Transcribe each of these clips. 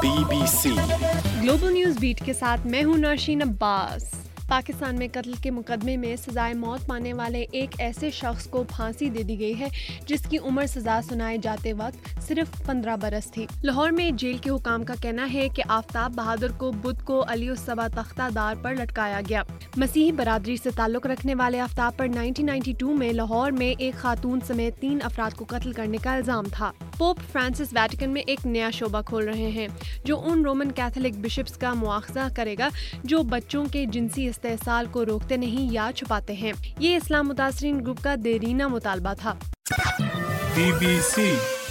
BBC global news beat के साथ मैं हूं नौशीन अब्बास। पाकिस्तान में कत्ल के मुकदमे में सजाए मौत पाने वाले एक ऐसे शख्स को फांसी दे दी गई है जिसकी उम्र सजा सुनाए जाते वक्त सिर्फ 15 बरस थी। लाहौर में जेल के हुकाम का कहना है कि आफ्ताब बहादुर को बुध को अली उस सबा तख्तादार पर लटकाया गया। मसीही बरादरी से ताल्लुक रखने वाले आफ्ताब पर 1992 में लाहौर में एक खातून समेत 3 अफराद को कत्ल करने का इल्जाम था। पोप फ्रांसिस वेटिकन में एक नया शोबा खोल रहे हैं जो उन रोमन कैथोलिक बिशप्स का मुआखजा करेगा जो बच्चों के जिनसी इस्तेहसाल को रोकते नहीं या छुपाते हैं। ये इस्लाम मुतासरीन ग्रुप का देरीना मुतालबा था। BBC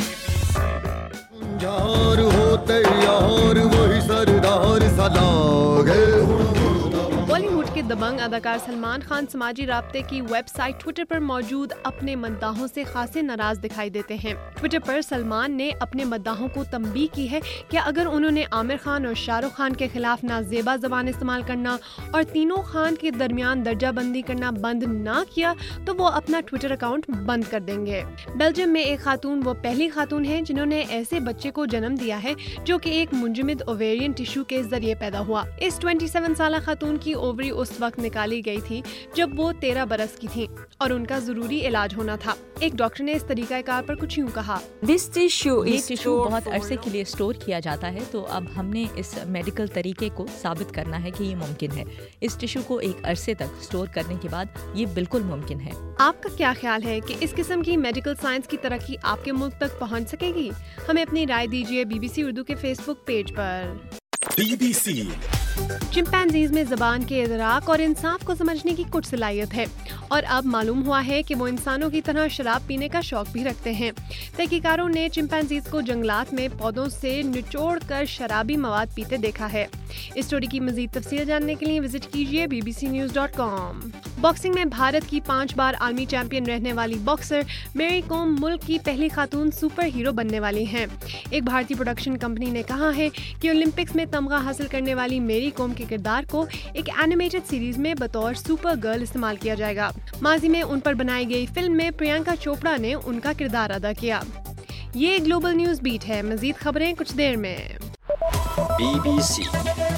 बॉलीवुड के दबंग अदाकार सलमान खान समाजी राब्ते की वेबसाइट ट्विटर पर मौजूद अपने मद्दाहों से खासे नाराज दिखाई देते हैं। ट्विटर पर सलमान ने अपने मद्दाहों को तंबीह की है कि अगर उन्होंने आमिर खान और शाहरुख खान के खिलाफ नाजेबा ज़बान इस्तेमाल करना और तीनों खान के दरमियान दर्जा बंदी करना बंद ना किया तो वो अपना ट्विटर अकाउंट बंद कर देंगे। बेल्जियम में एक खातून वो पहली खातून है जिन्होंने ऐसे बच्चे को जन्म दिया है जो कि एक मुंजमद ओवेरियन टिश्यू के जरिए पैदा हुआ। इस 27 साल खातून की ओवरी उस वक्त निकाली गई थी जब वो 13 बरस की थी और उनका जरूरी इलाज होना था। एक डॉक्टर ने इस तरीकाकार पर कुछ यूं कहा, ये टिश्यू बहुत अरसे के लिए स्टोर किया जाता है, तो अब हमने इस मेडिकल तरीके को साबित करना है कि ये मुमकिन है। इस टिश्यू को एक अरसे तक स्टोर करने के बाद ये बिल्कुल मुमकिन है। आपका क्या ख्याल है कि इस किस्म की मेडिकल साइंस की तरक्की आपके मुल्क तक पहुंच सकेगी? हमें अपनी राय दीजिए BBC उर्दू के फेसबुक पेज पर। BBC चिंपैंजीज में ज़बान के इदराक और इंसाफ को समझने की कुछ सलाहियत है और अब मालूम हुआ है कि वो इंसानों की तरह शराब पीने का शौक भी रखते हैं। तहकीकारों ने चिंपैंजीज को जंगलात में पौधों से निचोड़ कर शराबी मवाद पीते देखा है। इस स्टोरी की मज़ीद तफसील जानने के लिए विजिट कीजिए bbcnews.com। बॉक्सिंग में भारत की 5 बार आर्मी चैंपियन रहने वाली बॉक्सर मैरी कॉम मुल्क की पहली खातून सुपर हीरो बनने वाली हैं। एक भारतीय प्रोडक्शन कंपनी ने कहा है कि ओलंपिक्स में तमगा हासिल करने वाली मैरी कॉम के किरदार को एक एनिमेटेड सीरीज में बतौर सुपर गर्ल इस्तेमाल किया जाएगा। माजी में उन पर बनाई गई फिल्म में प्रियंका चोपड़ा ने उनका किरदार अदा किया। ये ग्लोबल न्यूज़ बीट है। मज़ीद खबरें कुछ देर में। BBC